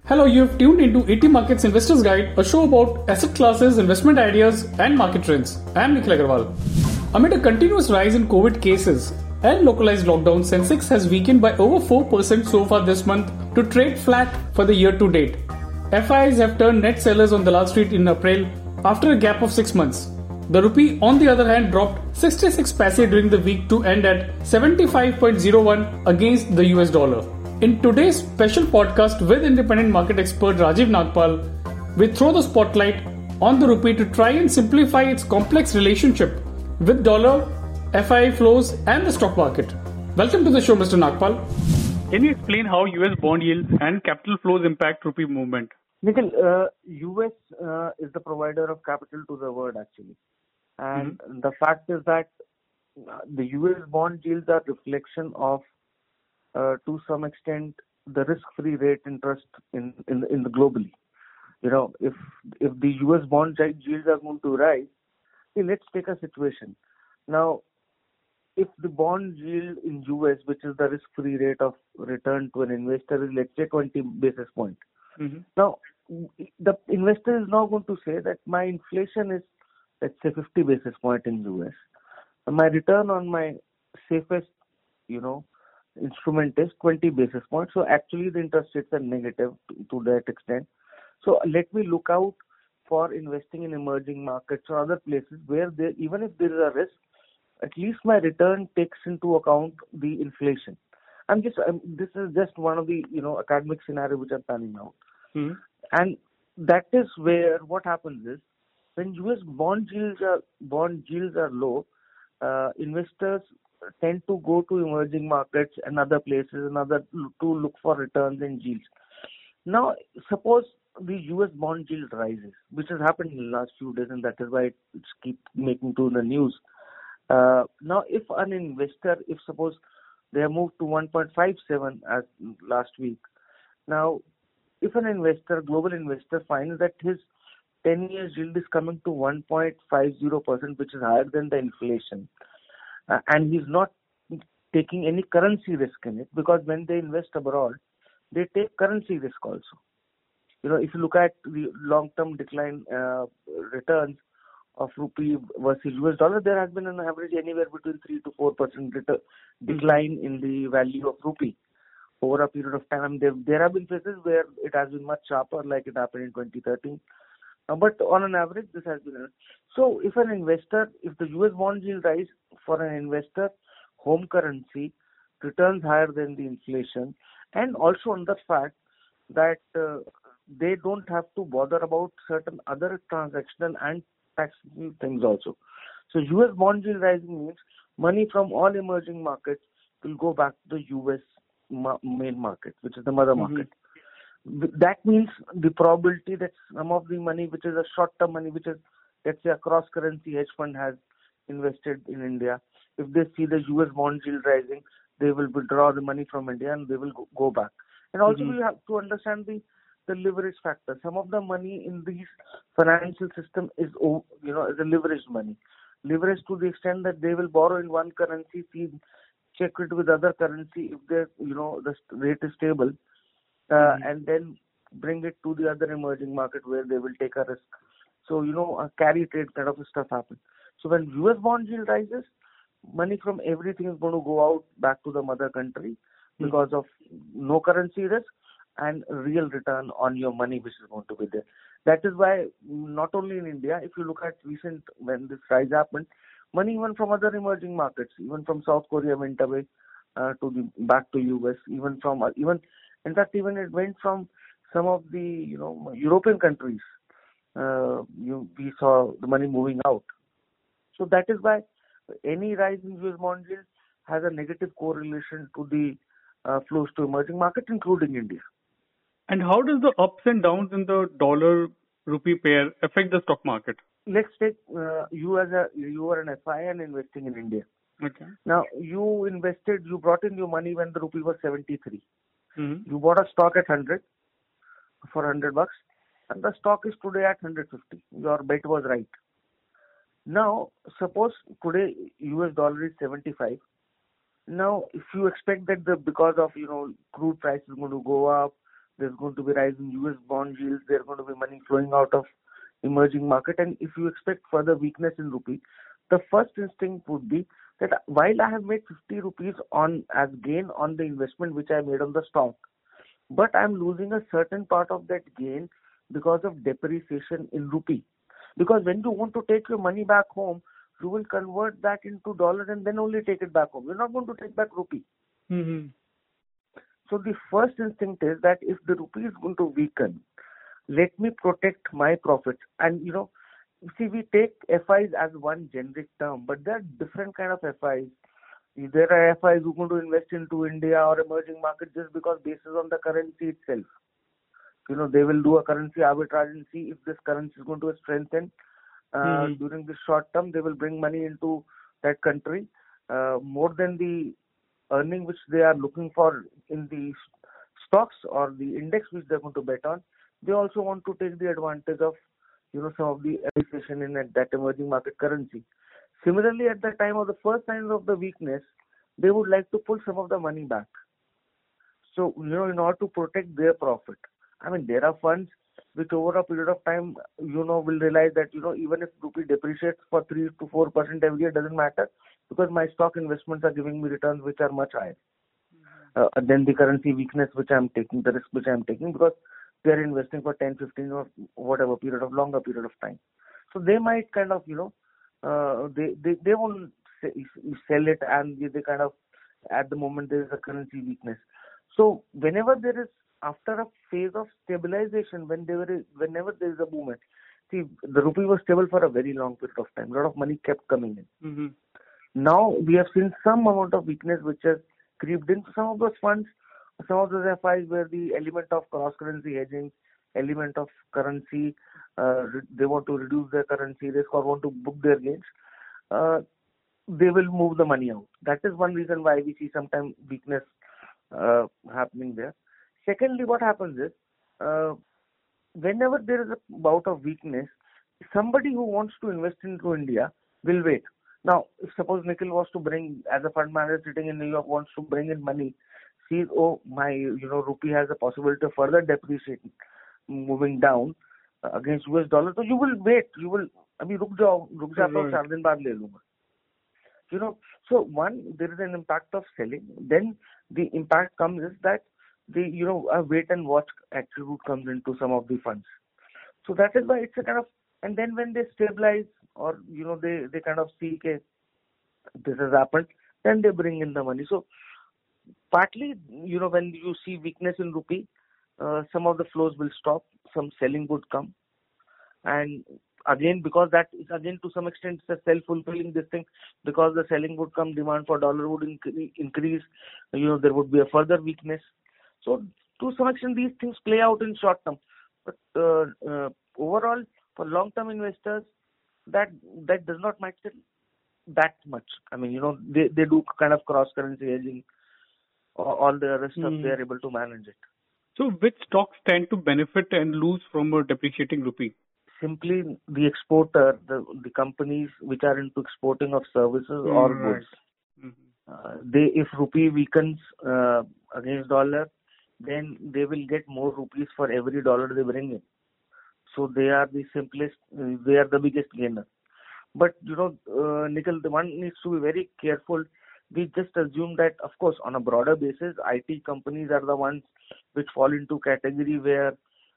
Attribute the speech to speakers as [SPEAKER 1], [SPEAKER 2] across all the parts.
[SPEAKER 1] Hello, you have tuned into 80 Markets Investors Guide, a show about asset classes, investment ideas, and market trends. I am Nikhil Agarwal. Amid a continuous rise in COVID cases and localized lockdowns, Sensex has weakened by over 4% so far this month to trade flat for the year to date. FIs have turned net sellers on Dalal Street in April after a gap of 6 months. The rupee, on the other hand, dropped 66 paise during the week to end at 75.01 against the US dollar. In today's special podcast with independent market expert Rajiv Nagpal, we throw the spotlight on the rupee to try and simplify its complex relationship with dollar, FI flows and the stock market. Welcome to the show, Mr. Nagpal. Can you explain how US bond yields and capital flows impact rupee movement?
[SPEAKER 2] Nikhil, US is the provider of capital to the world actually. And the fact is that the US bond yields are reflection of to some extent the risk-free rate interest in the globally. You know, if the US bond yields are going to rise, let's take a situation. Now, if the bond yield in US, which is the risk-free rate of return to an investor, is let's say 20 basis point. Now, the investor is now going to say that my inflation is let's say 50 basis point in US. And my return on my safest, instrument is 20 basis points. So actually the interest rates are negative to that extent. So let me look out for investing in emerging markets or other places where even if there is a risk, at least my return takes into account the inflation. This is just one of the academic scenario which I'm planning out. And that is where what happens is when US bond yields are low, investors tend to go to emerging markets and other places to look for returns and yields. Now, suppose the US bond yield rises, which has happened in the last few days, and that is why it's keep making to the news. Now, if an investor, if suppose they have moved to 1.57 as last week, now if an investor, global investor, finds that his 10 years yield is coming to 1.50%, which is higher than the inflation, and he's not taking any currency risk in it, because when they invest abroad, they take currency risk also. If you look at the long-term decline returns of rupee versus US dollar, there has been an average anywhere between 3 to 4% decline in the value of rupee over a period of time. There have been places where it has been much sharper, like it happened in 2013. But on an average, this has been. So if the US bond yield rise for an investor, home currency returns higher than the inflation, and also on the fact that they don't have to bother about certain other transactional and taxable things also. So US bond yield rising means money from all emerging markets will go back to the US main market, which is the mother market. That means the probability that some of the money, which is a short-term money, which is, let's say, a cross-currency hedge fund has invested in India, if they see the US bond yield rising, they will withdraw the money from India and they will go back. And also we have to understand the leverage factor. Some of the money in these financial system is a leveraged money. Leveraged to the extent that they will borrow in one currency, check it with other currency if the rate is stable. And then bring it to the other emerging market where they will take a risk. So, a carry trade kind of stuff happens. So when US bond yield rises, money from everything is going to go out back to the mother country because of no currency risk and real return on your money which is going to be there. That is why not only in India, if you look at recent, when this rise happened, money even from other emerging markets, even from South Korea went away back to US, in fact, even it went from some of the European countries. We saw the money moving out. So that is why any rise in US bond yield has a negative correlation to the flows to emerging markets, including India.
[SPEAKER 1] And how does the ups and downs in the dollar-rupee pair affect the stock market?
[SPEAKER 2] Let's take you are an FI and investing in India.
[SPEAKER 1] Okay.
[SPEAKER 2] Now you brought in your money when the rupee was 73. You bought a stock at 100 for $100, and the stock is today at 150. Your bet was right. Now, suppose today US dollar is 75. Now, if you expect that because of crude price is going to go up, There's going to be rise in US bond yields. There's going to be money flowing out of emerging market. And if you expect further weakness in rupee, the first instinct would be that while I have made 50 rupees on as gain on the investment which I made on the stock, but I'm losing a certain part of that gain because of depreciation in rupee. Because when you want to take your money back home, you will convert that into dollars and then only take it back home. You're not going to take back rupee.
[SPEAKER 1] Mm-hmm.
[SPEAKER 2] So the first instinct is that if the rupee is going to weaken, let me protect my profits. And see, we take FIs as one generic term, but there are different kind of FIs. There are FIs who are going to invest into India or emerging markets just because basis on the currency itself. They will do a currency arbitrage and see if this currency is going to strengthen during the short term. They will bring money into that country more than the earning which they are looking for in the stocks or the index which they're going to bet on. They also want to take the advantage of some of the appreciation in that emerging market currency. Similarly, at the time of the first signs of the weakness, they would like to pull some of the money back. So, in order to protect their profit. I mean, there are funds which over a period of time, will realize that, even if rupee depreciates for 3 to 4% every year, doesn't matter because my stock investments are giving me returns which are much higher than the currency weakness which I'm taking, the risk which I'm taking, because they're investing for 10, 15 or whatever longer period of time. So they might kind of, they won't sell it, and they kind of, at the moment there is a currency weakness. So whenever there is, after a phase of stabilization, whenever there is a movement, see, the rupee was stable for a very long period of time. A lot of money kept coming in.
[SPEAKER 1] Mm-hmm.
[SPEAKER 2] Now we have seen some amount of weakness which has creeped into some of those funds, some of those FIs where the element of cross-currency hedging, element of currency, they want to reduce their currency risk or want to book their gains, they will move the money out. That is one reason why we see sometimes weakness happening there. Secondly, what happens is, whenever there is a bout of weakness, somebody who wants to invest into India will wait. Now, if suppose Nikhil was to bring, as a fund manager sitting in New York, wants to bring in money, sees, oh, my, rupee has a possibility of further depreciating, moving down against US dollar, so you will wait. You will, रुक जाओ 4 दिन बाद ले लूंगा. So one, there is an impact of selling. Then the impact comes is that the a wait and watch attribute comes into some of the funds. So that is why it's a kind of, and then when they stabilize or they kind of see okay, this has happened, then they bring in the money. So partly when you see weakness in rupee, some of the flows will stop, some selling would come, and again, because that is again to some extent it's a self-fulfilling this thing, because the selling would come, demand for dollar would increase, there would be a further weakness. So to some extent these things play out in short term, but overall for long-term investors that does not matter that much. I mean, they do kind of cross-currency hedging, all the other stuff, they are able to manage it.
[SPEAKER 1] So which stocks tend to benefit and lose from a depreciating rupee?
[SPEAKER 2] Simply the exporter, the companies which are into exporting of services or goods. If rupee weakens against dollar, then they will get more rupees for every dollar they bring in. So they are the simplest, they are the biggest gainer. But Nikhil, the one needs to be very careful. We just assume that, of course, on a broader basis, IT companies are the ones which fall into category where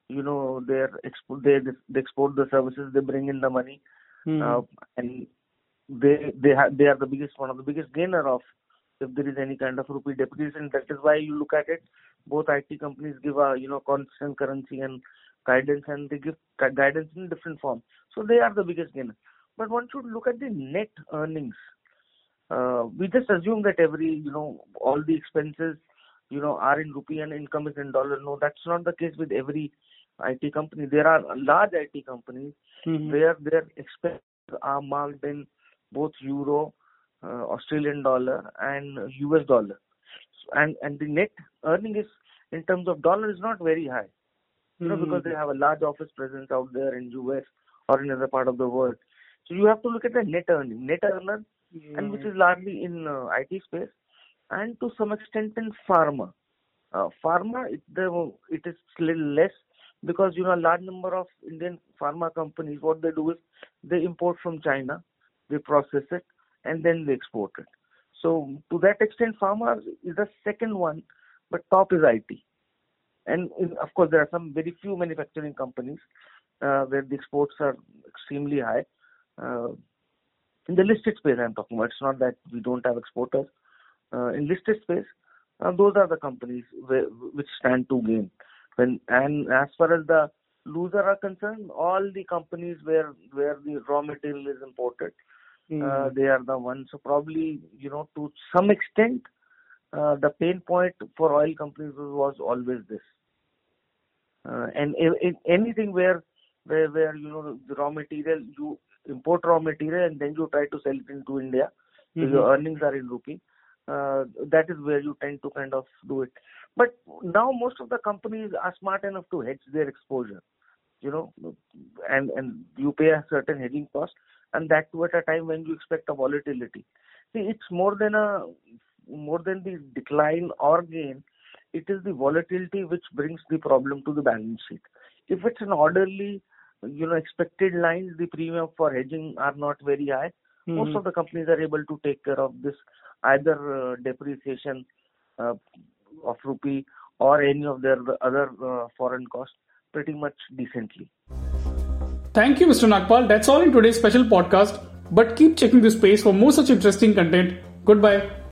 [SPEAKER 2] they export the services, they bring in the money, and they are the biggest, one of the biggest gainer of if there is any kind of rupee depreciation. That is why you look at it, both IT companies give a constant currency and guidance, and they give guidance in different forms. So they are the biggest gainer. But one should look at the net earnings. We just assume that every all the expenses are in rupee and income is in dollar. No, that's not the case with every IT company. There are large IT companies where their expenses are marked in both euro, Australian dollar and US dollar, and the net earning is in terms of dollar is not very high, because they have a large office presence out there in US or in other part of the world. So you have to look at the net earner, and which is largely in IT space and to some extent in pharma. Pharma, it is little less because a large number of Indian pharma companies, what they do is they import from China, they process it, and then they export it. So to that extent, pharma is the second one, but top is IT. And of course, there are some very few manufacturing companies where the exports are extremely high. In the listed space, I'm talking about. It's not that we don't have exporters. In listed space, those are the companies which stand to gain. And as far as the loser are concerned, all the companies where the raw material is imported, they are the ones. So probably, to some extent, the pain point for oil companies was always this. And anything where the raw material, you import raw material and then you try to sell it into India, so your earnings are in rupee. That is where you tend to kind of do it. But now most of the companies are smart enough to hedge their exposure, and you pay a certain hedging cost, and that too at a time when you expect a volatility. See, it's more than the decline or gain. It is the volatility which brings the problem to the balance sheet. If it's an orderly, expected lines, the premium for hedging are not very high. Most of the companies are able to take care of this, either depreciation of rupee or any of their other foreign costs pretty much decently.
[SPEAKER 1] Thank you, Mr. Nagpal. That's all in today's special podcast. But keep checking this space for more such interesting content. Goodbye.